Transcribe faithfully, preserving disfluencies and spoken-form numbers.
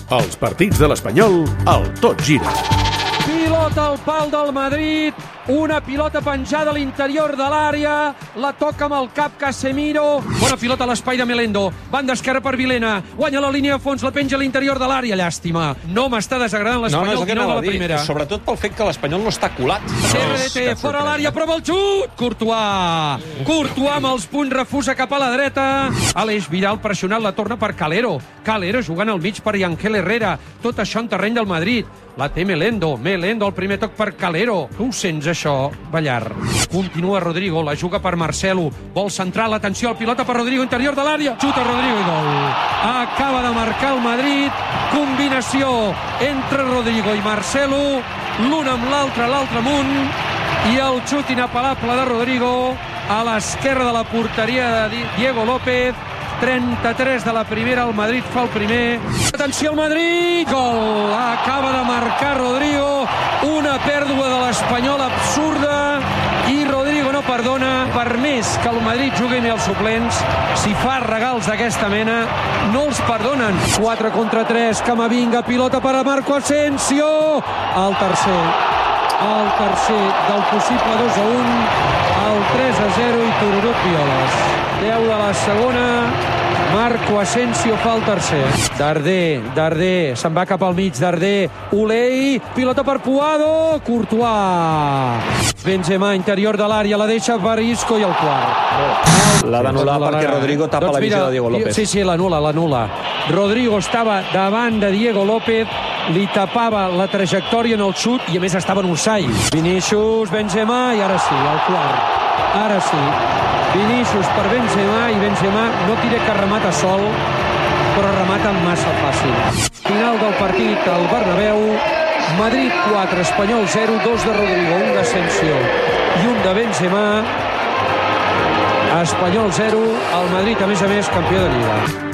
Els partits de l'Espanyol al Tot Gira. Pilota al pal del Madrid, una pilota penjada a l'interior de l'àrea, la toca amb el cap Casemiro, bona pilota a l'espai de Melendo, banda esquerra per Vilena, guanya la línia de fons, la penja a l'interior de l'àrea, llàstima. No m'està desagradant l'Espanyol, no, no, final no de la primera. Sobretot pel fet que l'Espanyol no està colat. C R D T, fora l'àrea, prova el xut! Courtois! Courtois amb els punts refusa cap a la dreta. Aleix Vidal pressionat, la torna per Calero. Calero jugant al mig per Yankel Herrera. Tot això en terreny del Madrid. La té Melendo. Melendo, el primer toc per Calero. Tu ho sents, això, Ballar? Continua Rodrigo, la juga per Marcelo. Vol central, atenció, el pilota per Rodrigo, interior de l'àrea. Xuta Rodrigo i gol. Acaba de marcar el Madrid. Combinació entre Rodrigo i Marcelo. L'un amb l'altre, l'altre amunt. I el xut inapel·lable de Rodrigo a l'esquerra de la porteria de Diego López. trenta-tres de la primera, el Madrid fa el primer. Atenció al Madrid, gol! Acaba de marcar Rodrigo, una pèrdua de l'Espanyol absurda i Rodrigo no perdona. Per més que el Madrid jugui amb els suplents, si fa regals d'aquesta mena, no els perdonen. quatre contra tres, Camavinga, pilota per a Marco Asensio, el tercer. El tercer del possible dos a un, el tres a zero i Tururut Violes. deu de la segona, Marco Asensio fa el tercer. Darder, Darder, se'n va cap al mig, Darder, Ulei, pilota per Puado, Courtois. Benzema, interior de l'àrea, la deixa per Isco i el quart. L'ha d'anul·lar perquè Rodrigo tapa la visió de Diego López. Sí, sí, l'anul·la, l'anul·la. Rodrigo estava davant de Diego López, li tapava la trajectòria en el xut i a més estava en offside. Vinícius, Benzema i ara sí, el quart. Ara sí. Vinícius per Benzema i Benzema no tira que remata sol, però remata massa fàcil. Final del partit al Bernabéu. Madrid quatre, Espanyol zero, dos de Rodrigo, un d'Asensio i un de Benzema. Espanyol zero, el Madrid a més a més campió de Lliga.